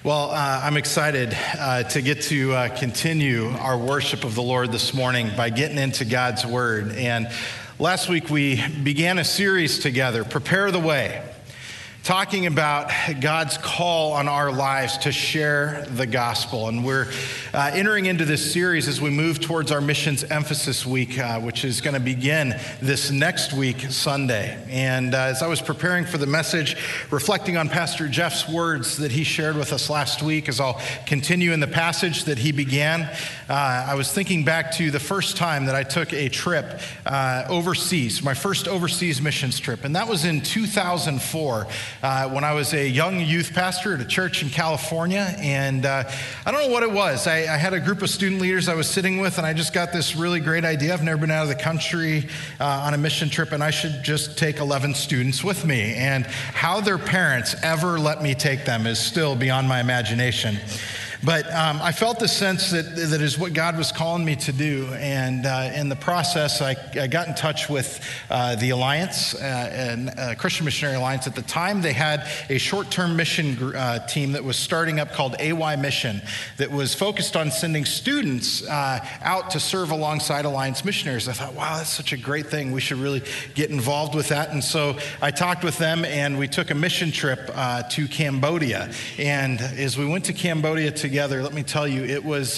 Well, I'm excited to get to continue our worship of the Lord this morning by getting into God's Word. And last week we began a series together, Prepare the Way, talking about God's call on our lives to share the gospel. And we're entering into this series as we move towards our Missions Emphasis Week, which is going to begin this next week, Sunday. And as I was preparing for the message, reflecting on Pastor Jeff's words that he shared with us last week, as I'll continue in the passage that he began, I was thinking back to the first time that I took a trip overseas, my first overseas missions trip. And that was in 2004. When I was a young youth pastor at a church in California, and I don't know what it was. I had a group of student leaders I was sitting with, and I just got this really great idea. I've never been out of the country on a mission trip, and I should just take 11 students with me. And how their parents ever let me take them is still beyond my imagination. But I felt the sense that is what God was calling me to do. And in the process, I got in touch with the Alliance, and Christian Missionary Alliance. At the time, they had a short-term mission team that was starting up called AY Mission that was focused on sending students out to serve alongside Alliance missionaries. I thought, wow, that's such a great thing. We should really get involved with that. And so I talked with them, and we took a mission trip to Cambodia. And as we went to Cambodia together, let me tell you, it was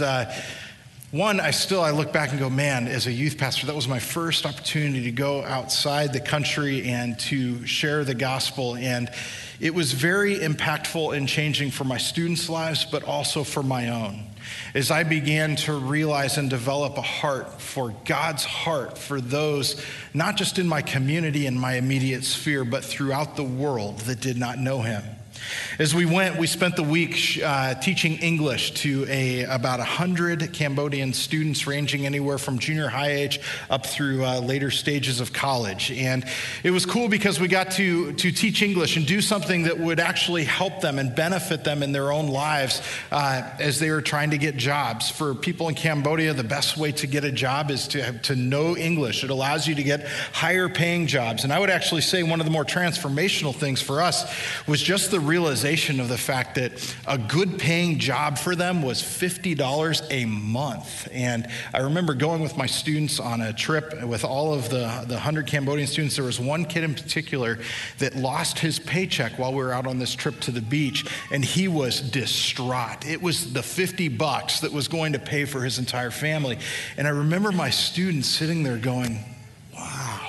one, I look back and go, man, as a youth pastor, that was my first opportunity to go outside the country and to share the gospel. And it was very impactful and changing for my students' lives, but also for my own. As I began to realize and develop a heart for God's heart for those, not just in my community and my immediate sphere, but throughout the world that did not know him. As we went, we spent the week teaching English to about 100 Cambodian students ranging anywhere from junior high age up through later stages of college. And it was cool because we got to teach English and do something that would actually help them and benefit them in their own lives as they were trying to get jobs. For people in Cambodia, the best way to get a job is to know English. It allows you to get higher paying jobs. And I would actually say one of the more transformational things for us was just the realization of the fact that a good paying job for them was $50 a month. And I remember going with my students on a trip with all of the 100 Cambodian students. There was one kid in particular that lost his paycheck while we were out on this trip to the beach, and he was distraught. It was the $50 that was going to pay for his entire family. And I remember my students sitting there going, wow,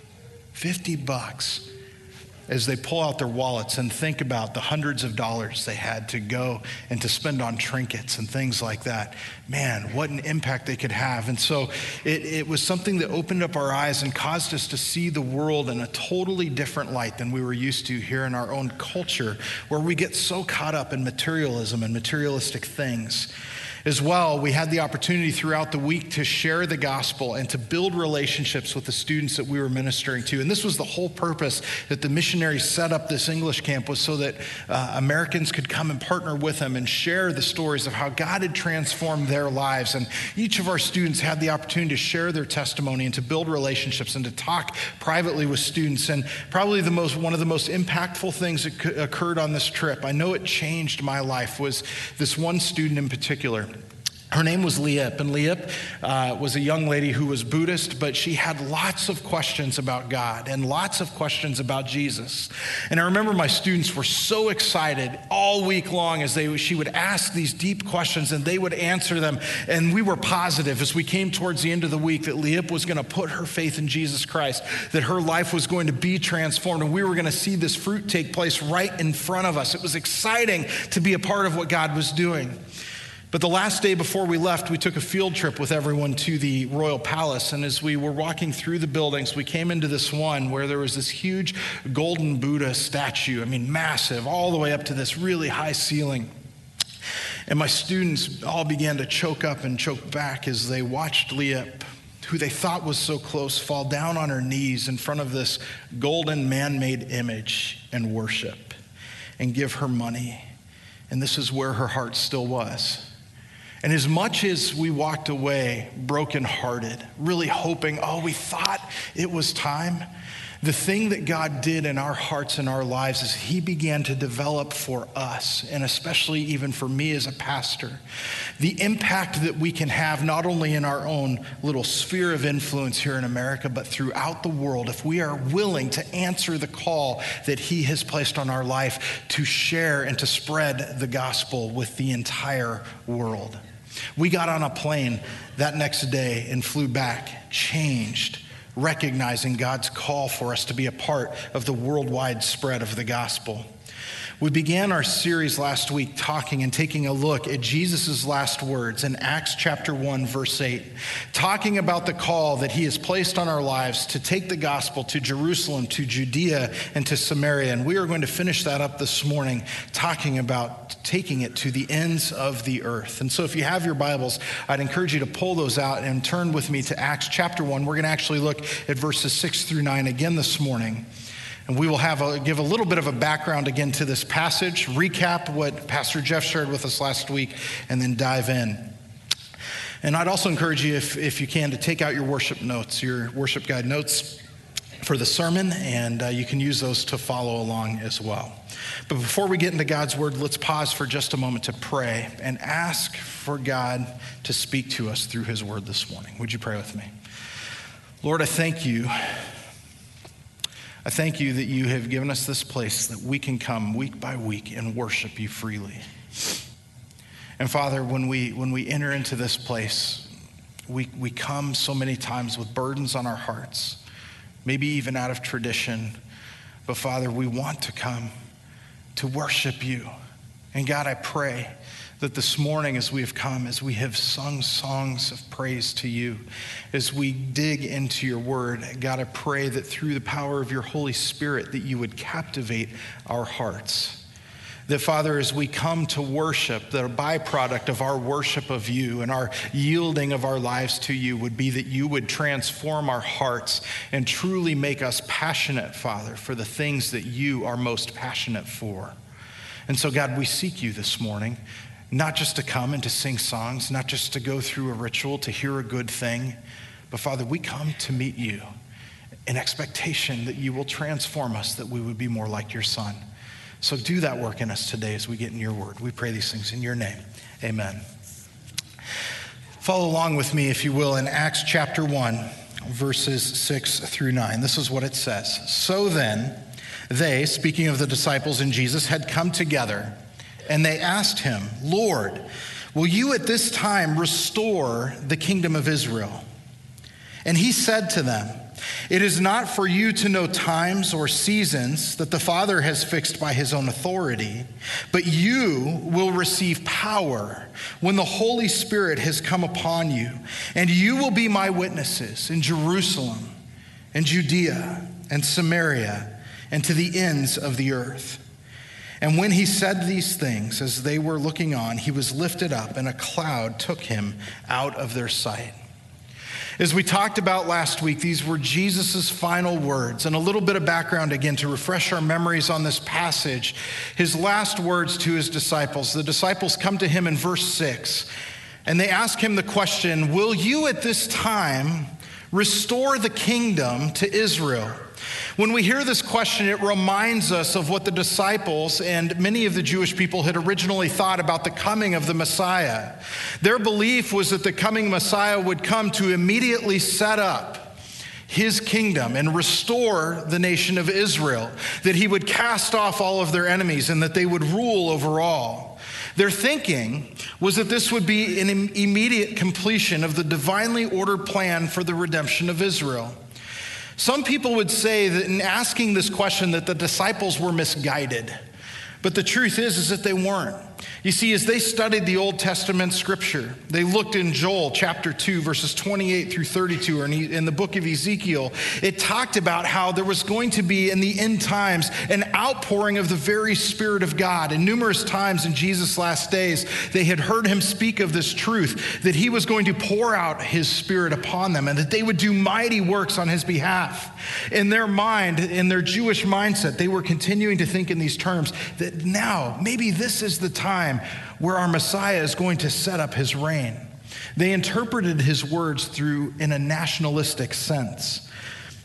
$50. As they pull out their wallets and think about the hundreds of dollars they had to go and to spend on trinkets and things like that. Man, what an impact they could have. And so it was something that opened up our eyes and caused us to see the world in a totally different light than we were used to here in our own culture, where we get so caught up in materialism and materialistic things. As well, we had the opportunity throughout the week to share the gospel and to build relationships with the students that we were ministering to. And this was the whole purpose that the missionaries set up this English camp, was so that Americans could come and partner with them and share the stories of how God had transformed their lives. And each of our students had the opportunity to share their testimony and to build relationships and to talk privately with students. And probably one of the most impactful things that occurred on this trip, I know it changed my life, was this one student in particular. Her name was Liep, and Liep was a young lady who was Buddhist, but she had lots of questions about God and lots of questions about Jesus. And I remember my students were so excited all week long as she would ask these deep questions and they would answer them. And we were positive as we came towards the end of the week that Liep was going to put her faith in Jesus Christ, that her life was going to be transformed, and we were going to see this fruit take place right in front of us. It was exciting to be a part of what God was doing. But the last day before we left, we took a field trip with everyone to the Royal Palace. And as we were walking through the buildings, we came into this one where there was this huge golden Buddha statue. I mean, massive, all the way up to this really high ceiling. And my students all began to choke up and choke back as they watched Liep, who they thought was so close, fall down on her knees in front of this golden man-made image and worship and give her money. And this is where her heart still was. And as much as we walked away brokenhearted, really hoping, we thought it was time, The thing that God did in our hearts and our lives is he began to develop for us, and especially even for me as a pastor, the impact that we can have not only in our own little sphere of influence here in America, but throughout the world if we are willing to answer the call that he has placed on our life to share and to spread the gospel with the entire world. We got on a plane that next day and flew back, changed, recognizing God's call for us to be a part of the worldwide spread of the gospel. We began our series last week talking and taking a look at Jesus' last words in Acts chapter 1, verse 8, talking about the call that he has placed on our lives to take the gospel to Jerusalem, to Judea, and to Samaria. And we are going to finish that up this morning, talking about taking it to the ends of the earth. And so if you have your Bibles, I'd encourage you to pull those out and turn with me to Acts chapter 1. We're going to actually look at verses 6 through 9 again this morning. And we will give a little bit of a background again to this passage, recap what Pastor Jeff shared with us last week, and then dive in. And I'd also encourage you, if you can, to take out your worship notes, your worship guide notes for the sermon, and you can use those to follow along as well. But before we get into God's word, let's pause for just a moment to pray and ask for God to speak to us through his word this morning. Would you pray with me? Lord, I thank you. I thank you that you have given us this place that we can come week by week and worship you freely. And Father, when we enter into this place, we come so many times with burdens on our hearts, maybe even out of tradition. But Father, we want to come to worship you. And God, I pray that this morning as we have come, as we have sung songs of praise to you, as we dig into your word, God, I pray that through the power of your Holy Spirit that you would captivate our hearts. That, Father, as we come to worship, that a byproduct of our worship of you and our yielding of our lives to you would be that you would transform our hearts and truly make us passionate, Father, for the things that you are most passionate for. And so, God, we seek you this morning, not just to come and to sing songs, not just to go through a ritual, to hear a good thing, but Father, we come to meet you in expectation that you will transform us, that we would be more like your Son. So do that work in us today as we get in your word. We pray these things in your name. Amen. Follow along with me, if you will, in Acts chapter 1, verses 6 through 9. This is what it says. So then, they, speaking of the disciples and Jesus, had come together, and they asked him, Lord, will you at this time restore the kingdom of Israel? And he said to them, it is not for you to know times or seasons that the Father has fixed by his own authority, but you will receive power when the Holy Spirit has come upon you, and you will be my witnesses in Jerusalem and Judea and Samaria and to the ends of the earth. And when he said these things, as they were looking on, he was lifted up, and a cloud took him out of their sight. As we talked about last week, these were Jesus' final words. And a little bit of background again to refresh our memories on this passage. His last words to his disciples. The disciples come to him in verse 6, and they ask him the question, will you at this time restore the kingdom to Israel? When we hear this question, it reminds us of what the disciples and many of the Jewish people had originally thought about the coming of the Messiah. Their belief was that the coming Messiah would come to immediately set up his kingdom and restore the nation of Israel, that he would cast off all of their enemies and that they would rule over all. Their thinking was that this would be an immediate completion of the divinely ordered plan for the redemption of Israel. Some people would say that in asking this question that the disciples were misguided. But the truth is that they weren't. You see, as they studied the Old Testament scripture, they looked in Joel chapter 2, verses 28 through 32, or in the book of Ezekiel, it talked about how there was going to be in the end times an outpouring of the very Spirit of God. And numerous times in Jesus' last days, they had heard him speak of this truth, that he was going to pour out his Spirit upon them and that they would do mighty works on his behalf. In their mind, in their Jewish mindset, they were continuing to think in these terms that now, maybe this is the time where our Messiah is going to set up his reign. They interpreted his words in a nationalistic sense.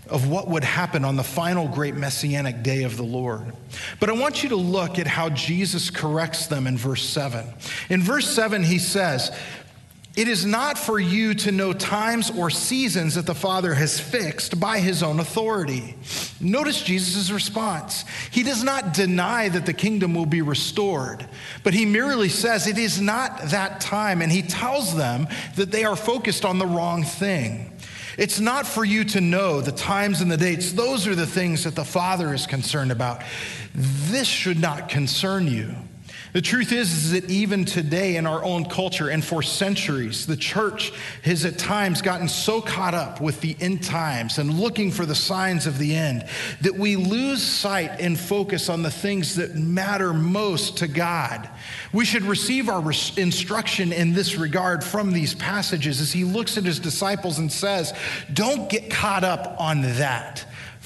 of what would happen on the final great messianic day of the Lord. But I want you to look at how Jesus corrects them in verse 7. In verse 7, he says, "It is not for you to know times or seasons that the Father has fixed by his own authority." Notice Jesus' response. He does not deny that the kingdom will be restored, but he merely says it is not that time, and he tells them that they are focused on the wrong thing. It's not for you to know the times and the dates. Those are the things that the Father is concerned about. This should not concern you. The truth is that even today in our own culture and for centuries, the church has at times gotten so caught up with the end times and looking for the signs of the end that we lose sight and focus on the things that matter most to God. We should receive our instruction in this regard from these passages as he looks at his disciples and says, don't get caught up on that.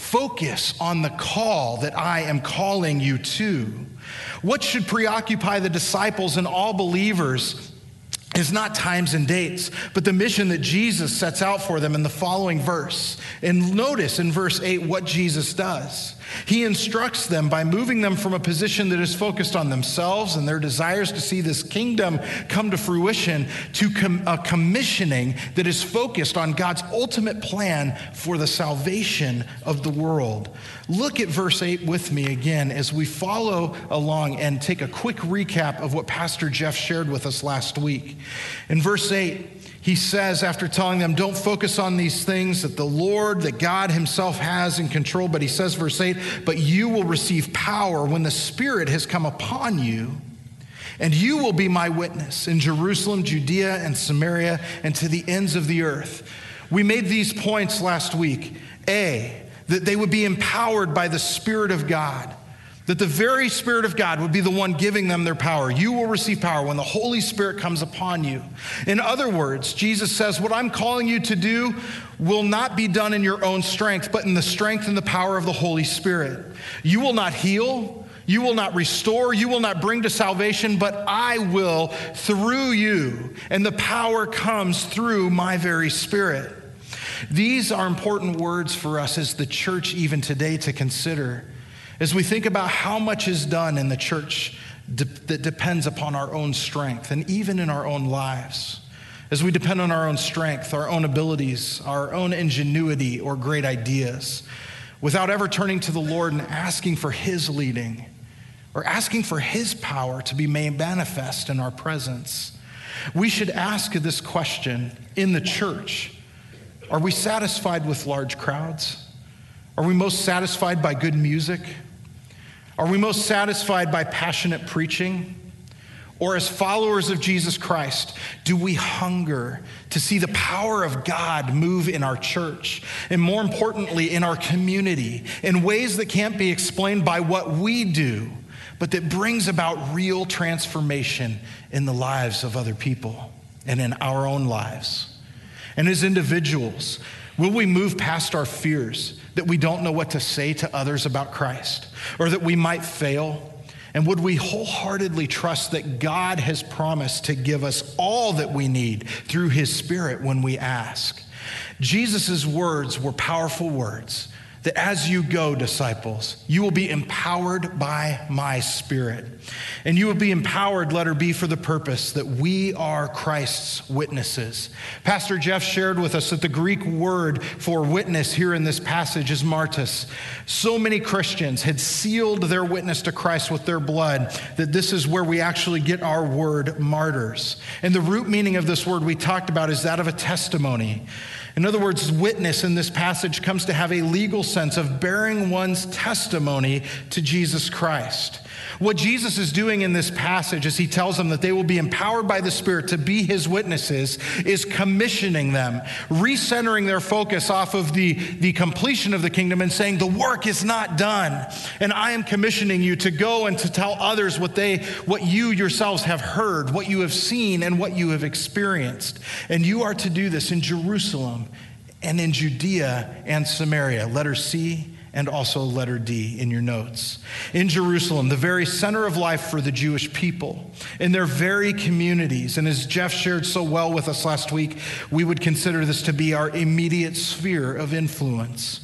Focus on the call that I am calling you to. What should preoccupy the disciples and all believers is not times and dates, but the mission that Jesus sets out for them in the following verse. And notice in verse 8 what Jesus does. He instructs them by moving them from a position that is focused on themselves and their desires to see this kingdom come to fruition to a commissioning that is focused on God's ultimate plan for the salvation of the world. Look at verse 8 with me again as we follow along and take a quick recap of what Pastor Jeff shared with us last week. In verse 8, he says, after telling them, don't focus on these things that the Lord, that God himself has in control, but he says, verse 8, but you will receive power when the Spirit has come upon you, and you will be my witness in Jerusalem, Judea, and Samaria, and to the ends of the earth. We made these points last week. A, that they would be empowered by the Spirit of God. That the very Spirit of God would be the one giving them their power. You will receive power when the Holy Spirit comes upon you. In other words, Jesus says, what I'm calling you to do will not be done in your own strength, but in the strength and the power of the Holy Spirit. You will not heal, you will not restore, you will not bring to salvation, but I will through you. And the power comes through my very Spirit. These are important words for us as the church even today to consider. As we think about how much is done in the church that depends upon our own strength and even in our own lives. As we depend on our own strength, our own abilities, our own ingenuity or great ideas, without ever turning to the Lord and asking for his leading or asking for his power to be made manifest in our presence. We should ask this question in the church. Are we satisfied with large crowds? Are we most satisfied by good music? Are we most satisfied by passionate preaching? Or as followers of Jesus Christ, do we hunger to see the power of God move in our church and more importantly in our community in ways that can't be explained by what we do, but that brings about real transformation in the lives of other people and in our own lives? And as individuals, will we move past our fears that we don't know what to say to others about Christ or that we might fail? And would we wholeheartedly trust that God has promised to give us all that we need through his Spirit when we ask? Jesus' words were powerful words that as you go, disciples, you will be empowered by my Spirit. And you will be empowered, letter B, for the purpose that we are Christ's witnesses. Pastor Jeff shared with us that the Greek word for witness here in this passage is martyrs. So many Christians had sealed their witness to Christ with their blood that this is where we actually get our word martyrs. And the root meaning of this word we talked about is that of a testimony. In other words, witness in this passage comes to have a legal sense of bearing one's testimony to Jesus Christ. What Jesus is doing in this passage as he tells them that they will be empowered by the Spirit to be his witnesses is commissioning them, recentering their focus off of the completion of the kingdom and saying the work is not done. And I am commissioning you to go and to tell others what you yourselves have heard, what you have seen, and what you have experienced. And you are to do this in Jerusalem and in Judea and Samaria. Letter C and also letter D in your notes. In Jerusalem, the very center of life for the Jewish people, in their very communities. And as Jeff shared so well with us last week, we would consider this to be our immediate sphere of influence.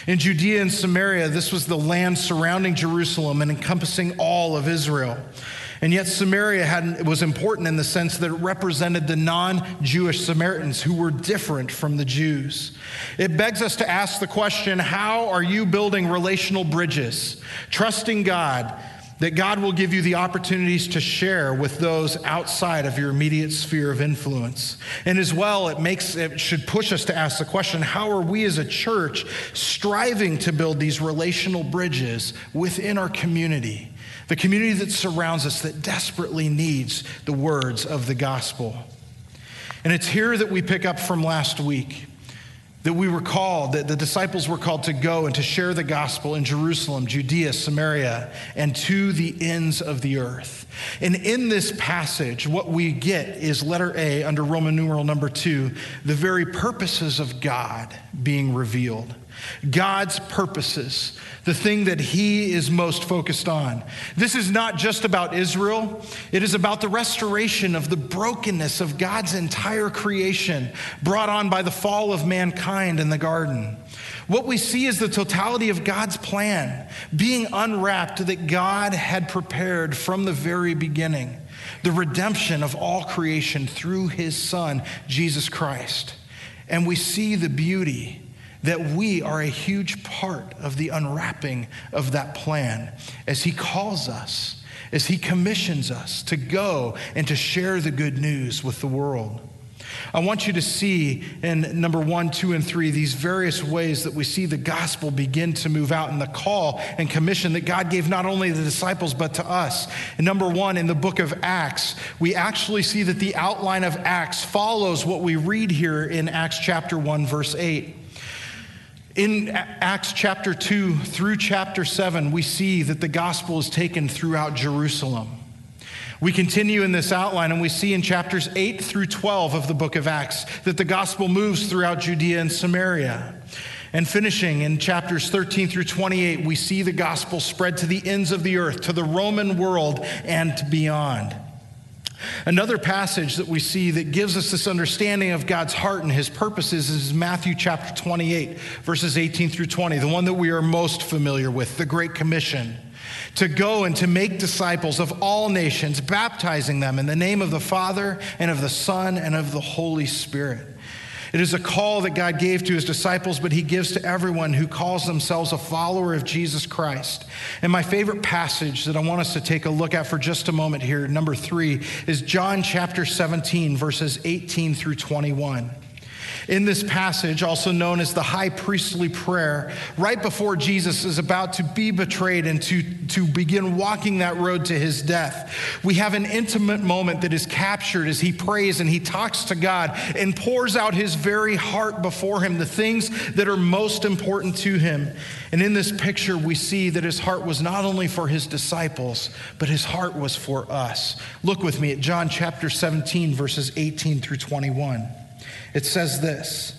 In Judea and Samaria, this was the land surrounding Jerusalem and encompassing all of Israel. And yet Samaria was important in the sense that it represented the non-Jewish Samaritans who were different from the Jews. It begs us to ask the question, how are you building relational bridges, trusting God that God will give you the opportunities to share with those outside of your immediate sphere of influence? And as well, it should push us to ask the question, how are we as a church striving to build these relational bridges within our community? The community that surrounds us that desperately needs the words of the gospel. And it's here that we pick up from last week, that the disciples were called to go and to share the gospel in Jerusalem, Judea, Samaria, and to the ends of the earth. And in this passage, what we get is letter A under Roman numeral number 2, the very purposes of God being revealed. God's purposes, the thing that he is most focused on. This is not just about Israel. It is about the restoration of the brokenness of God's entire creation brought on by the fall of mankind in the garden. What we see is the totality of God's plan being unwrapped that God had prepared from the very beginning. The redemption of all creation through his Son, Jesus Christ. And we see the beauty that we are a huge part of the unwrapping of that plan as he calls us, as he commissions us to go and to share the good news with the world. I want you to see in number 1, 2, and 3, these various ways that we see the gospel begin to move out and the call and commission that God gave not only the disciples, but to us. And number 1, in the book of Acts, we actually see that the outline of Acts follows what we read here in Acts chapter 1, verse 8. In Acts chapter 2 through chapter 7, we see that the gospel is taken throughout Jerusalem. We continue in this outline and we see in chapters 8 through 12 of the book of Acts that the gospel moves throughout Judea and Samaria. And finishing in chapters 13 through 28, we see the gospel spread to the ends of the earth, to the Roman world and beyond. Another passage that we see that gives us this understanding of God's heart and his purposes is Matthew chapter 28, verses 18 through 20, the one that we are most familiar with, the Great Commission, to go and to make disciples of all nations, baptizing them in the name of the Father and of the Son and of the Holy Spirit. It is a call that God gave to his disciples, but he gives to everyone who calls themselves a follower of Jesus Christ. And my favorite passage that I want us to take a look at for just a moment here, number 3, is John chapter 17, verses 18 through 21. In this passage, also known as the high priestly prayer, right before Jesus is about to be betrayed and to begin walking that road to his death, we have an intimate moment that is captured as he prays and he talks to God and pours out his very heart before him, the things that are most important to him. And in this picture, we see that his heart was not only for his disciples, but his heart was for us. Look with me at John chapter 17, verses 18 through 21. It says this,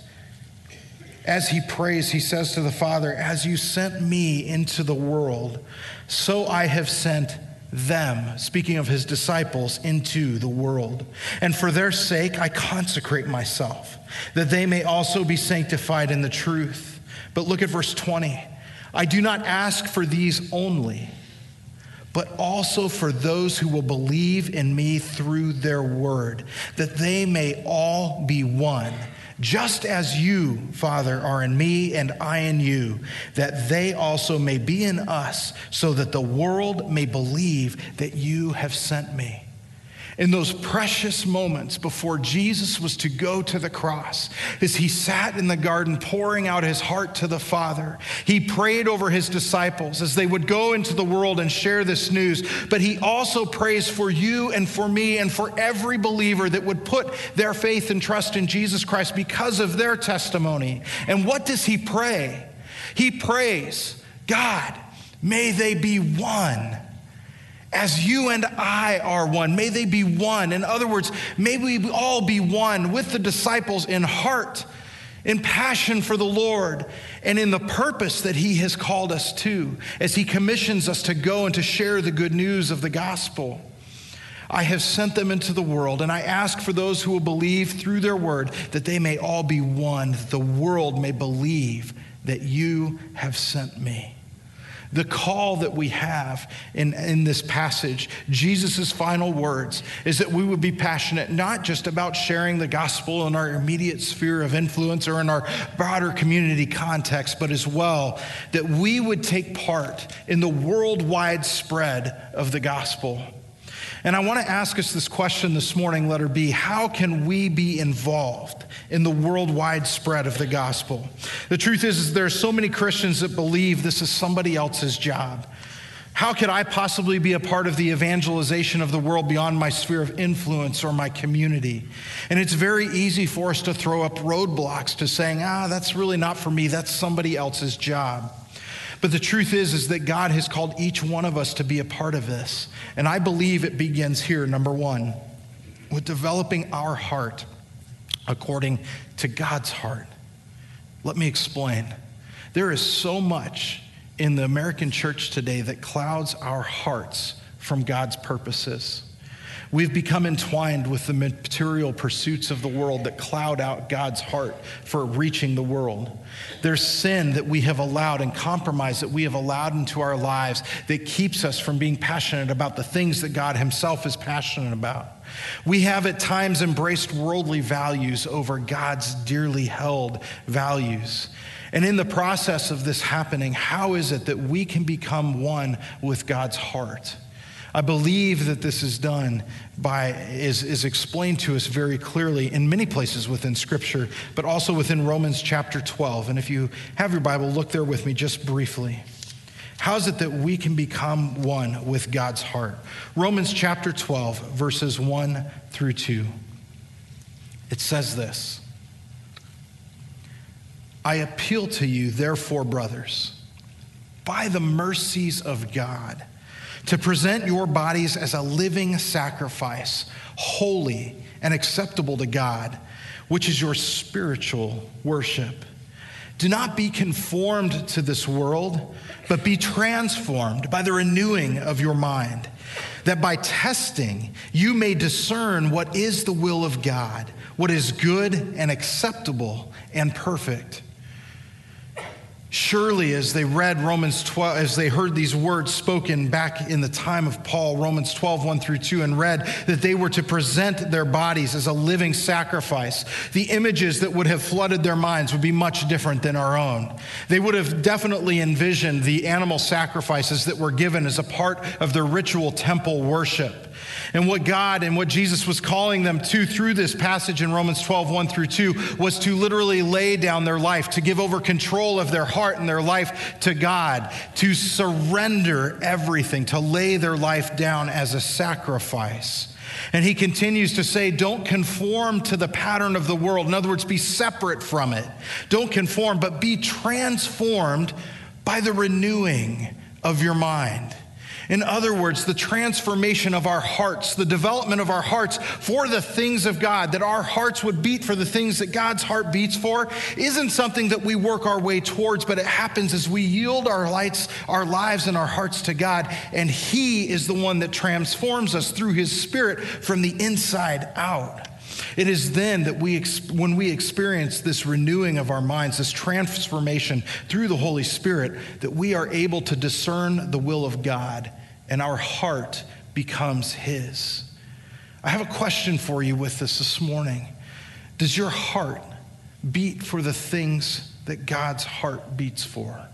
as he prays, he says to the Father, as you sent me into the world, so I have sent them, speaking of his disciples, into the world. And for their sake, I consecrate myself, that they may also be sanctified in the truth. But look at verse 20. I do not ask for these only, but also for those who will believe in me through their word, that they may all be one, just as you, Father, are in me and I in you, that they also may be in us, so that the world may believe that you have sent me. In those precious moments before Jesus was to go to the cross, as he sat in the garden pouring out his heart to the Father, he prayed over his disciples as they would go into the world and share this news. But he also prays for you and for me and for every believer that would put their faith and trust in Jesus Christ because of their testimony. And what does he pray? He prays, God, may they be one. As you and I are one, may they be one. In other words, may we all be one with the disciples in heart, in passion for the Lord, and in the purpose that he has called us to, as he commissions us to go and to share the good news of the gospel. I have sent them into the world, and I ask for those who will believe through their word that they may all be one, that the world may believe that you have sent me. The call that we have in this passage, Jesus' final words, is that we would be passionate not just about sharing the gospel in our immediate sphere of influence or in our broader community context, but as well that we would take part in the worldwide spread of the gospel. And I want to ask us this question this morning, letter B. How can we be involved in the worldwide spread of the gospel? The truth is there are so many Christians that believe this is somebody else's job. How could I possibly be a part of the evangelization of the world beyond my sphere of influence or my community? And it's very easy for us to throw up roadblocks to saying, that's really not for me. That's somebody else's job. But the truth is that God has called each one of us to be a part of this. And I believe it begins here, number one, with developing our heart according to God's heart. Let me explain. There is so much in the American church today that clouds our hearts from God's purposes. We've become entwined with the material pursuits of the world that cloud out God's heart for reaching the world. There's sin that we have allowed and compromise that we have allowed into our lives that keeps us from being passionate about the things that God himself is passionate about. We have at times embraced worldly values over God's dearly held values. And in the process of this happening, how is it that we can become one with God's heart? I believe that this is done is explained to us very clearly in many places within Scripture, but also within Romans chapter 12. And if you have your Bible, look there with me just briefly. How is it that we can become one with God's heart? Romans chapter 12, verses 1 through 2. It says this: I appeal to you, therefore, brothers, by the mercies of God, to present your bodies as a living sacrifice, holy and acceptable to God, which is your spiritual worship. Do not be conformed to this world, but be transformed by the renewing of your mind, that by testing you may discern what is the will of God, what is good and acceptable and perfect. Surely, as they read Romans 12, as they heard these words spoken back in the time of Paul, Romans 12, 1 through 2, and read that they were to present their bodies as a living sacrifice, the images that would have flooded their minds would be much different than our own. They would have definitely envisioned the animal sacrifices that were given as a part of their ritual temple worship. And what God and what Jesus was calling them to through this passage in Romans 12, 1 through 2, was to literally lay down their life, to give over control of their heart and their life to God, to surrender everything, to lay their life down as a sacrifice. And he continues to say, don't conform to the pattern of the world. In other words, be separate from it. Don't conform, but be transformed by the renewing of your mind. In other words, the transformation of our hearts, the development of our hearts for the things of God, that our hearts would beat for the things that God's heart beats for, isn't something that we work our way towards, but it happens as we yield our lives and our hearts to God, and he is the one that transforms us through his Spirit from the inside out. It is then that when we experience this renewing of our minds, this transformation through the Holy Spirit, that we are able to discern the will of God and our heart becomes his. I have a question for you with this morning. Does your heart beat for the things that God's heart beats for?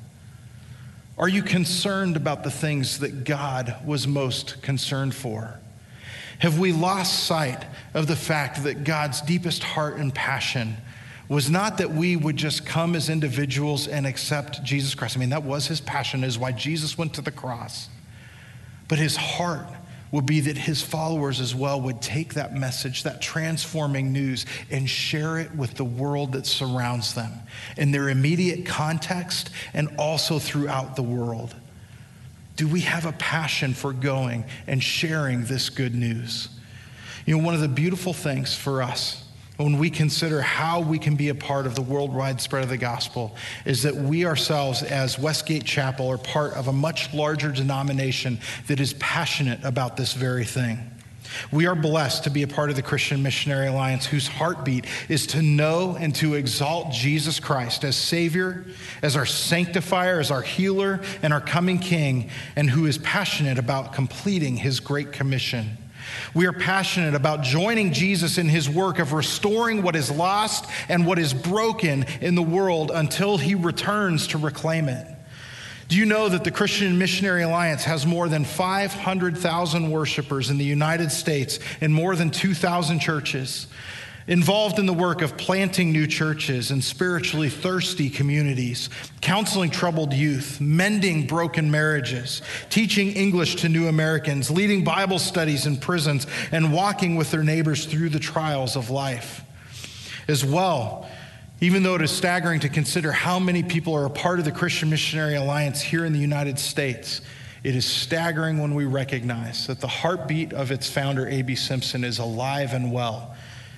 Are you concerned about the things that God was most concerned for? Have we lost sight of the fact that God's deepest heart and passion was not that we would just come as individuals and accept Jesus Christ? I mean, that was his passion, is why Jesus went to the cross. But his heart would be that his followers as well would take that message, that transforming news, and share it with the world that surrounds them in their immediate context and also throughout the world. Do we have a passion for going and sharing this good news? You know, one of the beautiful things for us when we consider how we can be a part of the worldwide spread of the gospel is that we ourselves as Westgate Chapel are part of a much larger denomination that is passionate about this very thing. We are blessed to be a part of the Christian Missionary Alliance, whose heartbeat is to know and to exalt Jesus Christ as Savior, as our sanctifier, as our healer, and our coming King, and who is passionate about completing his great commission. We are passionate about joining Jesus in his work of restoring what is lost and what is broken in the world until he returns to reclaim it. Do you know that the Christian Missionary Alliance has more than 500,000 worshipers in the United States and more than 2,000 churches, involved in the work of planting new churches and spiritually thirsty communities, counseling troubled youth, mending broken marriages, teaching English to new Americans, leading Bible studies in prisons, and walking with their neighbors through the trials of life? As well, even though it is staggering to consider how many people are a part of the Christian Missionary Alliance here in the United States, it is staggering when we recognize that the heartbeat of its founder, A.B. Simpson, is alive and well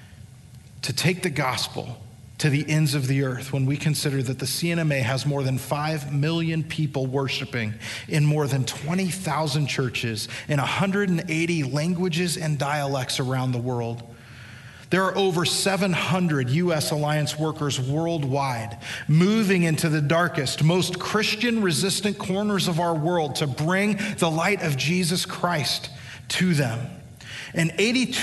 to take the gospel to the ends of the earth when we consider that the CNMA has more than 5 million people worshiping in more than 20,000 churches in 180 languages and dialects around the world. There are over 700 U.S. Alliance workers worldwide moving into the darkest, most Christian-resistant corners of our world to bring the light of Jesus Christ to them. And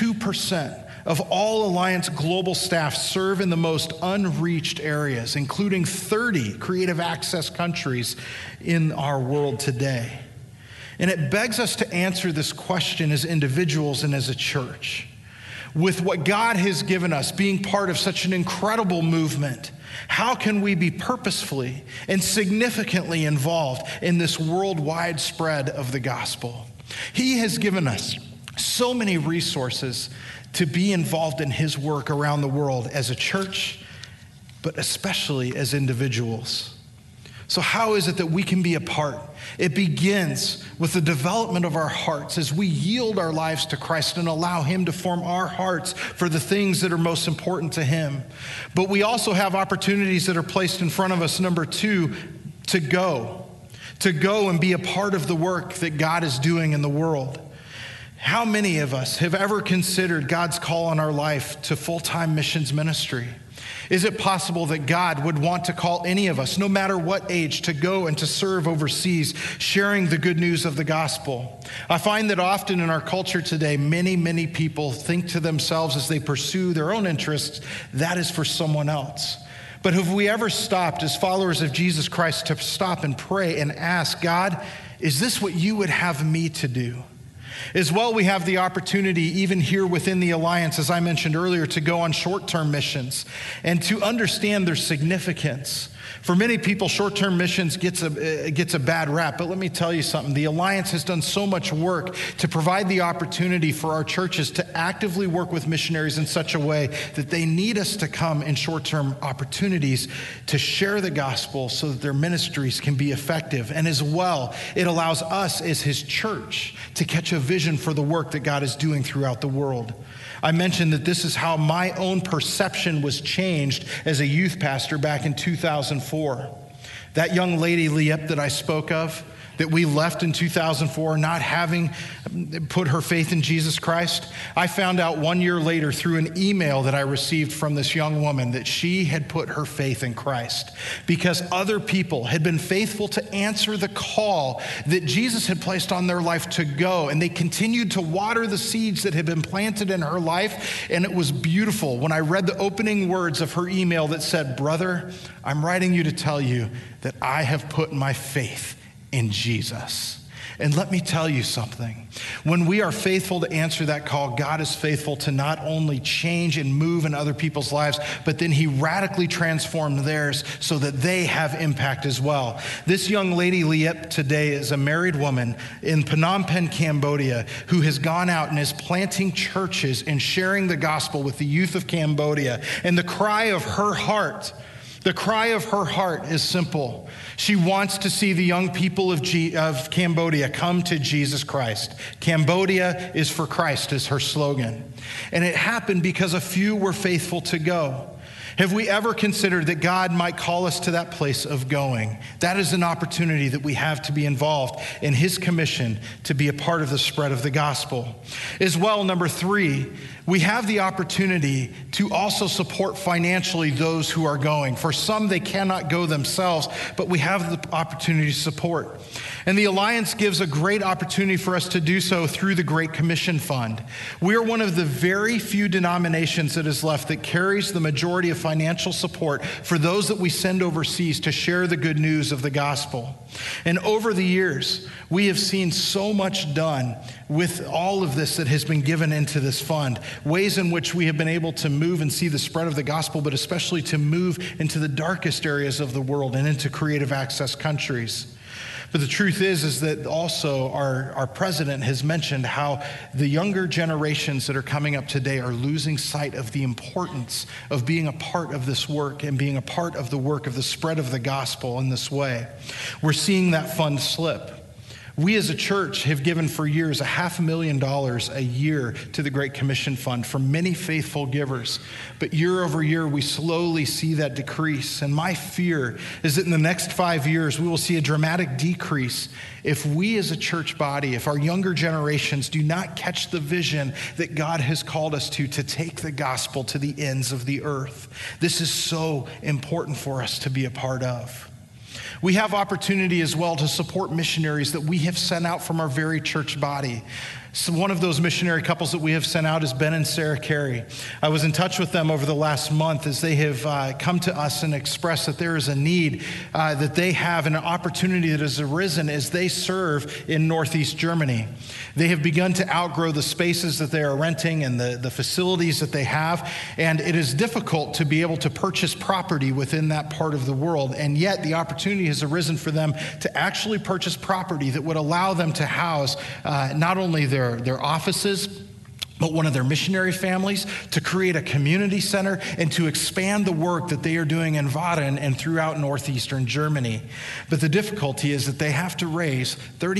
82% of all Alliance global staff serve in the most unreached areas, including 30 creative access countries in our world today. And it begs us to answer this question as individuals and as a church. With what God has given us, being part of such an incredible movement, how can we be purposefully and significantly involved in this worldwide spread of the gospel? He has given us so many resources to be involved in his work around the world as a church, but especially as individuals. So how is it that we can be a part? It begins with the development of our hearts as we yield our lives to Christ and allow him to form our hearts for the things that are most important to him. But we also have opportunities that are placed in front of us. Number 2, to go and be a part of the work that God is doing in the world. How many of us have ever considered God's call on our life to full-time missions ministry? Is it possible that God would want to call any of us, no matter what age, to go and to serve overseas, sharing the good news of the gospel? I find that often in our culture today, many people think to themselves as they pursue their own interests, that is for someone else. But have we ever stopped as followers of Jesus Christ to stop and pray and ask, God, is this what you would have me to do? As well, we have the opportunity, even here within the Alliance, as I mentioned earlier, to go on short-term missions and to understand their significance. For many people, short-term missions gets a bad rap, but let me tell you something. The Alliance has done so much work to provide the opportunity for our churches to actively work with missionaries in such a way that they need us to come in short-term opportunities to share the gospel so that their ministries can be effective. And as well, it allows us as his church to catch a vision for the work that God is doing throughout the world. I mentioned that this is how my own perception was changed as a youth pastor back in 2004. That young lady, Liep, that I spoke of, that we left in 2004, not having put her faith in Jesus Christ, I found out 1 year later through an email that I received from this young woman that she had put her faith in Christ because other people had been faithful to answer the call that Jesus had placed on their life to go, and they continued to water the seeds that had been planted in her life. And it was beautiful when I read the opening words of her email that said, "Brother, I'm writing you to tell you that I have put my faith in Jesus." And let me tell you something. When we are faithful to answer that call, God is faithful to not only change and move in other people's lives, but then he radically transformed theirs so that they have impact as well. This young lady, Liep, today is a married woman in Phnom Penh, Cambodia, who has gone out and is planting churches and sharing the gospel with the youth of Cambodia. And the cry of her heart is simple. She wants to see the young people of Cambodia come to Jesus Christ. Cambodia is for Christ is her slogan. And it happened because a few were faithful to go. Have we ever considered that God might call us to that place of going? That is an opportunity that we have to be involved in his commission to be a part of the spread of the gospel. As well, number 3, we have the opportunity to also support financially those who are going. For some, they cannot go themselves, but we have the opportunity to support. And the Alliance gives a great opportunity for us to do so through the Great Commission Fund. We are one of the very few denominations that is left that carries the majority of financial support for those that we send overseas to share the good news of the gospel. And over the years, we have seen so much done with all of this that has been given into this fund, ways in which we have been able to move and see the spread of the gospel, but especially to move into the darkest areas of the world and into creative access countries. But the truth is that also our president has mentioned how the younger generations that are coming up today are losing sight of the importance of being a part of this work and being a part of the work of the spread of the gospel in this way. We're seeing that fund slip. We as a church have given for years $500,000 a year to the Great Commission Fund for many faithful givers. But year over year, we slowly see that decrease. And my fear is that in the next 5 years, we will see a dramatic decrease if we as a church body, if our younger generations do not catch the vision that God has called us to take the gospel to the ends of the earth. This is so important for us to be a part of. We have opportunity as well to support missionaries that we have sent out from our very church body. So one of those missionary couples that we have sent out is Ben and Sarah Carey. I was in touch with them over the last month as they have come to us and expressed that there is a need that they have and an opportunity that has arisen as they serve in Northeast Germany. They have begun to outgrow the spaces that they are renting and the facilities that they have, and it is difficult to be able to purchase property within that part of the world, and yet the opportunity has arisen for them to actually purchase property that would allow them to house not only their offices, but one of their missionary families, to create a community center and to expand the work that they are doing in Waden and throughout northeastern Germany. But the difficulty is that they have to raise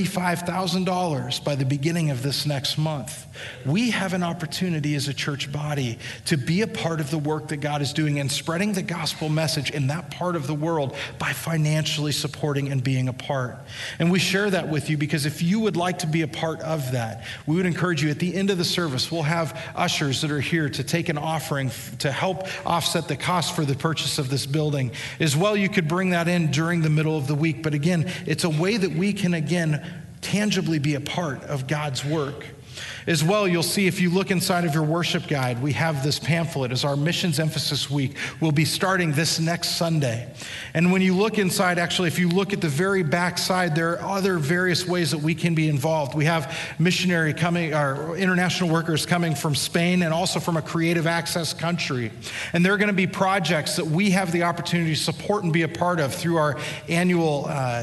$35,000 by the beginning of this next month. We have an opportunity as a church body to be a part of the work that God is doing and spreading the gospel message in that part of the world by financially supporting and being a part. And we share that with you because if you would like to be a part of that, we would encourage you at the end of the service, we'll have ushers that are here to take an offering to help offset the cost for the purchase of this building. As well, you could bring that in during the middle of the week. But again, it's a way that we can, again, tangibly be a part of God's work. As well, you'll see if you look inside of your worship guide, we have this pamphlet as our Missions Emphasis Week will be starting this next Sunday. And when you look inside, actually, if you look at the very back side, there are other various ways that we can be involved. We have missionary coming, or international workers coming from Spain and also from a creative access country. And there are going to be projects that we have the opportunity to support and be a part of through our annual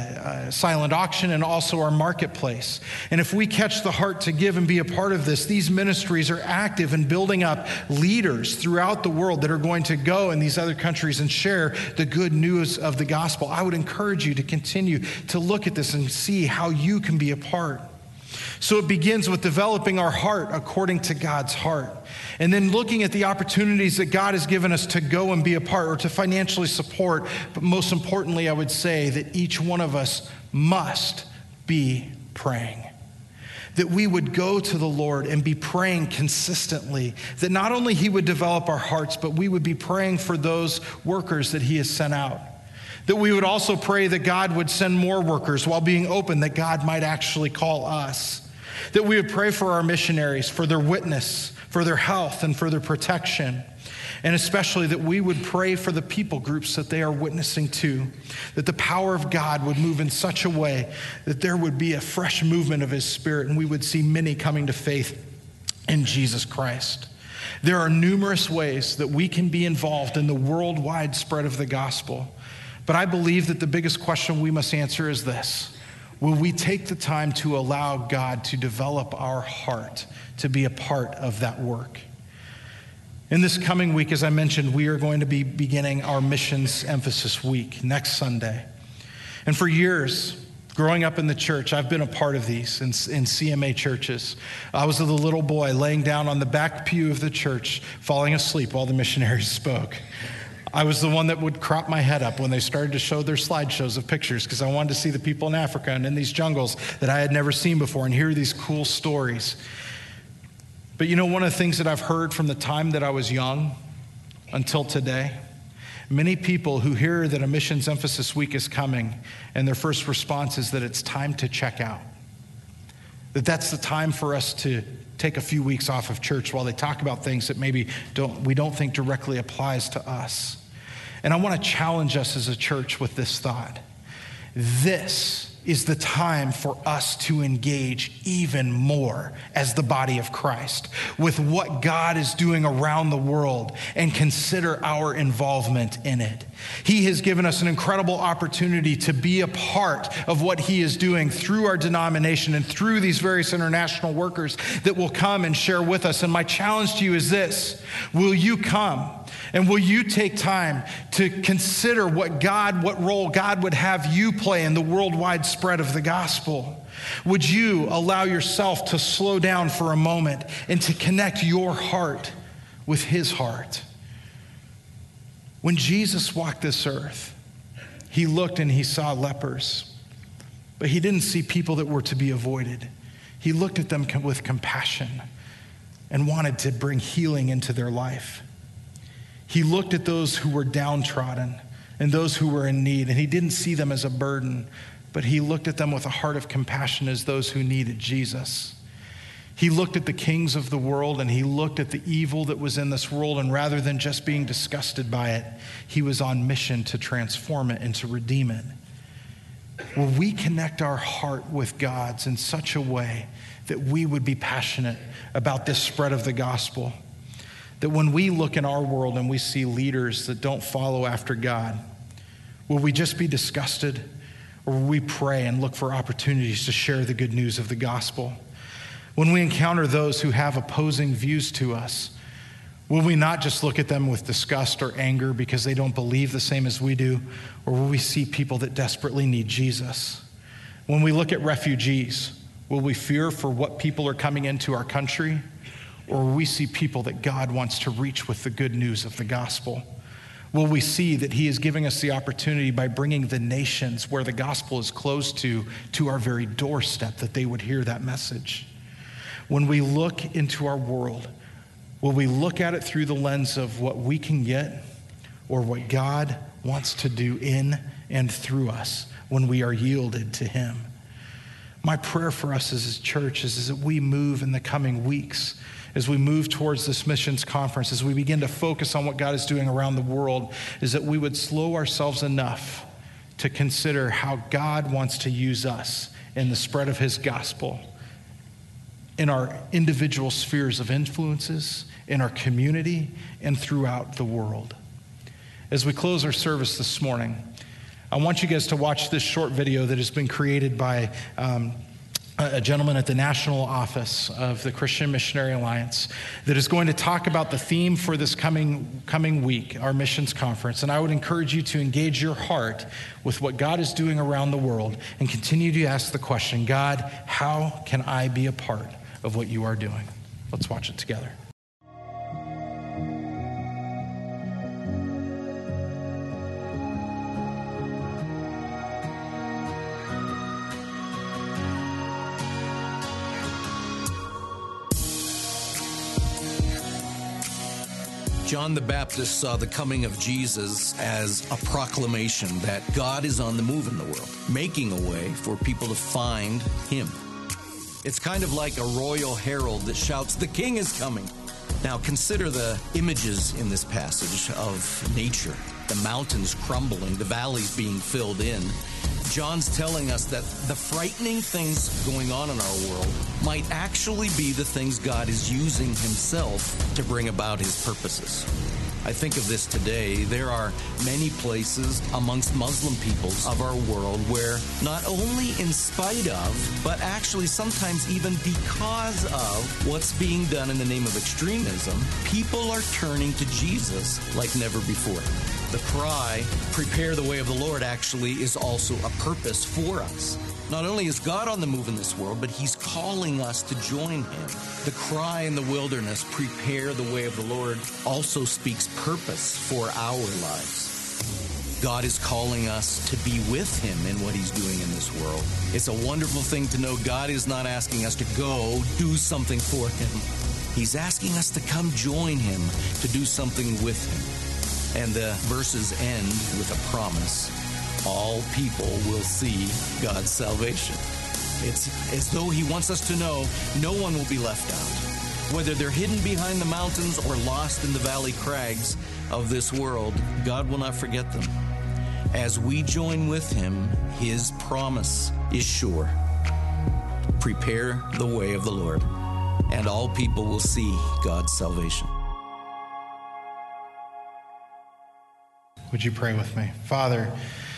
silent auction and also our marketplace. And if we catch the heart to give and be a part of this, these ministries are active in building up leaders throughout the world that are going to go in these other countries and share the good news of the gospel. I would encourage you to continue to look at this and see how you can be a part. So it begins with developing our heart according to God's heart, and then looking at the opportunities that God has given us to go and be a part or to financially support. But most importantly, I would say that each one of us must be praying. That we would go to the Lord and be praying consistently, that not only he would develop our hearts, but we would be praying for those workers that he has sent out. That we would also pray that God would send more workers while being open, that God might actually call us. That we would pray for our missionaries, for their witness, for their health, and for their protection. And especially that we would pray for the people groups that they are witnessing to, that the power of God would move in such a way that there would be a fresh movement of his Spirit and we would see many coming to faith in Jesus Christ. There are numerous ways that we can be involved in the worldwide spread of the gospel. But I believe that the biggest question we must answer is this: will we take the time to allow God to develop our heart to be a part of that work? In this coming week, as I mentioned, we are going to be beginning our Missions Emphasis Week next Sunday. And for years, growing up in the church, I've been a part of these in CMA churches. I was a little boy laying down on the back pew of the church, falling asleep while the missionaries spoke. I was the one that would crop my head up when they started to show their slideshows of pictures because I wanted to see the people in Africa and in these jungles that I had never seen before and hear these cool stories. But you know, one of the things that I've heard from the time that I was young until today, many people who hear that a missions emphasis week is coming and their first response is that it's time to check out. That's the time for us to take a few weeks off of church while they talk about things that maybe we don't think directly applies to us. And I want to challenge us as a church with this thought. This is the time for us to engage even more as the body of Christ with what God is doing around the world and consider our involvement in it. He has given us an incredible opportunity to be a part of what he is doing through our denomination and through these various international workers that will come and share with us. And my challenge to you is this: will you come? And will you take time to consider what role God would have you play in the worldwide spread of the gospel? Would you allow yourself to slow down for a moment and to connect your heart with his heart? When Jesus walked this earth, he looked and he saw lepers, but he didn't see people that were to be avoided. He looked at them with compassion and wanted to bring healing into their life. He looked at those who were downtrodden and those who were in need, and he didn't see them as a burden, but he looked at them with a heart of compassion as those who needed Jesus. He looked at the kings of the world, and he looked at the evil that was in this world, and rather than just being disgusted by it, he was on mission to transform it and to redeem it. Will we connect our heart with God's in such a way that we would be passionate about this spread of the gospel? That when we look in our world and we see leaders that don't follow after God, will we just be disgusted, or will we pray and look for opportunities to share the good news of the gospel? When we encounter those who have opposing views to us, will we not just look at them with disgust or anger because they don't believe the same as we do, or will we see people that desperately need Jesus? When we look at refugees, will we fear for what people are coming into our country? Or will we see people that God wants to reach with the good news of the gospel? Will we see that he is giving us the opportunity by bringing the nations where the gospel is closed to our very doorstep, that they would hear that message? When we look into our world, will we look at it through the lens of what we can get or what God wants to do in and through us when we are yielded to him? My prayer for us as a church is that we move in the coming weeks, as we move towards this missions conference, as we begin to focus on what God is doing around the world, is that we would slow ourselves enough to consider how God wants to use us in the spread of his gospel, in our individual spheres of influences, in our community, and throughout the world. As we close our service this morning, I want you guys to watch this short video that has been created by a gentleman at the National Office of the Christian Missionary Alliance that is going to talk about the theme for this coming week, our missions conference. And I would encourage you to engage your heart with what God is doing around the world and continue to ask the question, God, how can I be a part of what you are doing? Let's watch it together. John the Baptist saw the coming of Jesus as a proclamation that God is on the move in the world, making a way for people to find him. It's kind of like a royal herald that shouts, "The king is coming." Now consider the images in this passage of nature, the mountains crumbling, the valleys being filled in. John's telling us that the frightening things going on in our world might actually be the things God is using himself to bring about his purposes. I think of this today. There are many places amongst Muslim peoples of our world where not only in spite of, but actually sometimes even because of what's being done in the name of extremism, people are turning to Jesus like never before. The cry, "Prepare the way of the Lord," actually is also a purpose for us. Not only is God on the move in this world, but he's calling us to join him. The cry in the wilderness, "Prepare the way of the Lord," also speaks purpose for our lives. God is calling us to be with him in what he's doing in this world. It's a wonderful thing to know God is not asking us to go do something for him. He's asking us to come join him, to do something with him. And the verses end with a promise. All people will see God's salvation. It's as though he wants us to know no one will be left out. Whether they're hidden behind the mountains or lost in the valley crags of this world, God will not forget them. As we join with him, his promise is sure. Prepare the way of the Lord, and all people will see God's salvation. Would you pray with me? Father,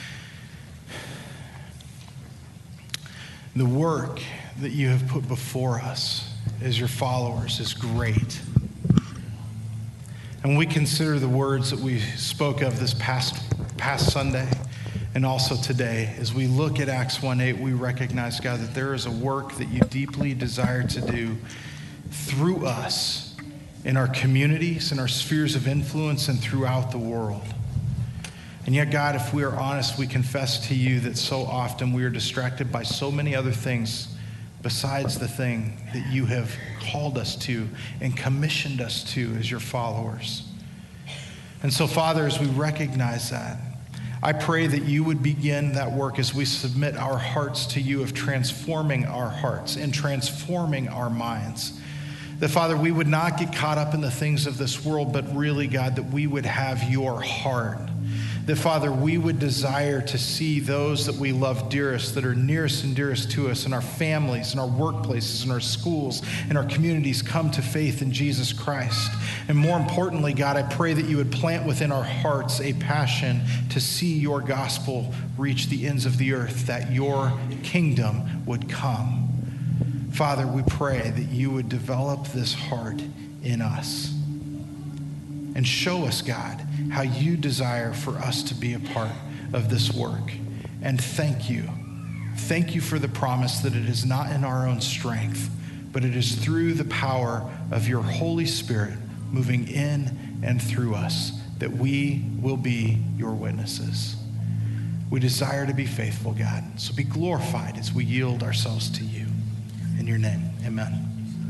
the work that you have put before us as your followers is great. And we consider the words that we spoke of this past Sunday and also today. As we look at Acts 1:8, we recognize, God, that there is a work that you deeply desire to do through us in our communities, in our spheres of influence, and throughout the world. And yet, God, if we are honest, we confess to you that so often we are distracted by so many other things besides the thing that you have called us to and commissioned us to as your followers. And so, Father, as we recognize that, I pray that you would begin that work as we submit our hearts to you of transforming our hearts and transforming our minds. That, Father, we would not get caught up in the things of this world, but really, God, that we would have your heart. That, Father, we would desire to see those that we love dearest, that are nearest and dearest to us in our families, in our workplaces, in our schools, in our communities, come to faith in Jesus Christ. And more importantly, God, I pray that you would plant within our hearts a passion to see your gospel reach the ends of the earth, that your kingdom would come. Father, we pray that you would develop this heart in us and show us, God, how you desire for us to be a part of this work. And thank you. Thank you for the promise that it is not in our own strength, but it is through the power of your Holy Spirit moving in and through us that we will be your witnesses. We desire to be faithful, God. So be glorified as we yield ourselves to you. In your name, amen.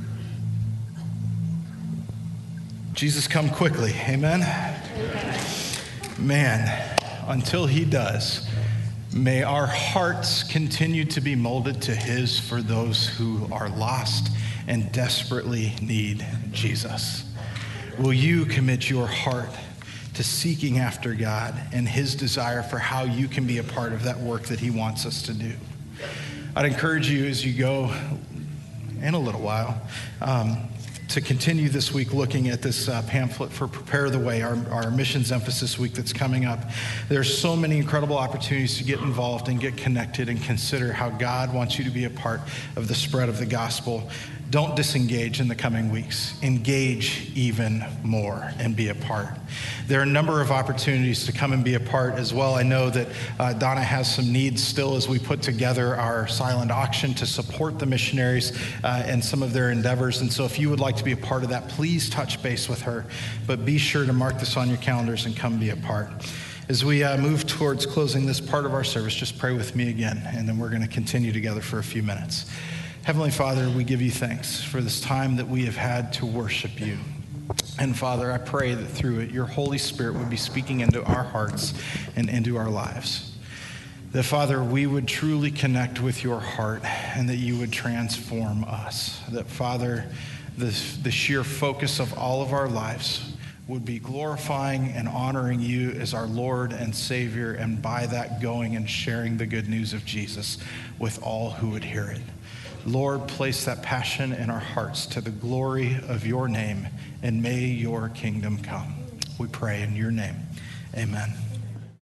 Jesus, come quickly. Amen? Man, until he does, may our hearts continue to be molded to his for those who are lost and desperately need Jesus. Will you commit your heart to seeking after God and his desire for how you can be a part of that work that he wants us to do? I'd encourage you as you go in a little while to continue this week looking at this pamphlet for Prepare the Way, our missions emphasis week that's coming up. There's so many incredible opportunities to get involved and get connected and consider how God wants you to be a part of the spread of the gospel. Don't disengage in the coming weeks. Engage even more and be a part. There are a number of opportunities to come and be a part as well. I know that Donna has some needs still as we put together our silent auction to support the missionaries and some of their endeavors. And so if you would like to be a part of that, please touch base with her. But be sure to mark this on your calendars and come be a part. As we move towards closing this part of our service, just pray with me again, and then we're going to continue together for a few minutes. Heavenly Father, we give you thanks for this time that we have had to worship you. And Father, I pray that through it, your Holy Spirit would be speaking into our hearts and into our lives. That, Father, we would truly connect with your heart and that you would transform us. That, Father, the sheer focus of all of our lives would be glorifying and honoring you as our Lord and Savior, and by that going and sharing the good news of Jesus with all who would hear it. Lord, place that passion in our hearts to the glory of your name, and may your kingdom come. We pray in your name. Amen.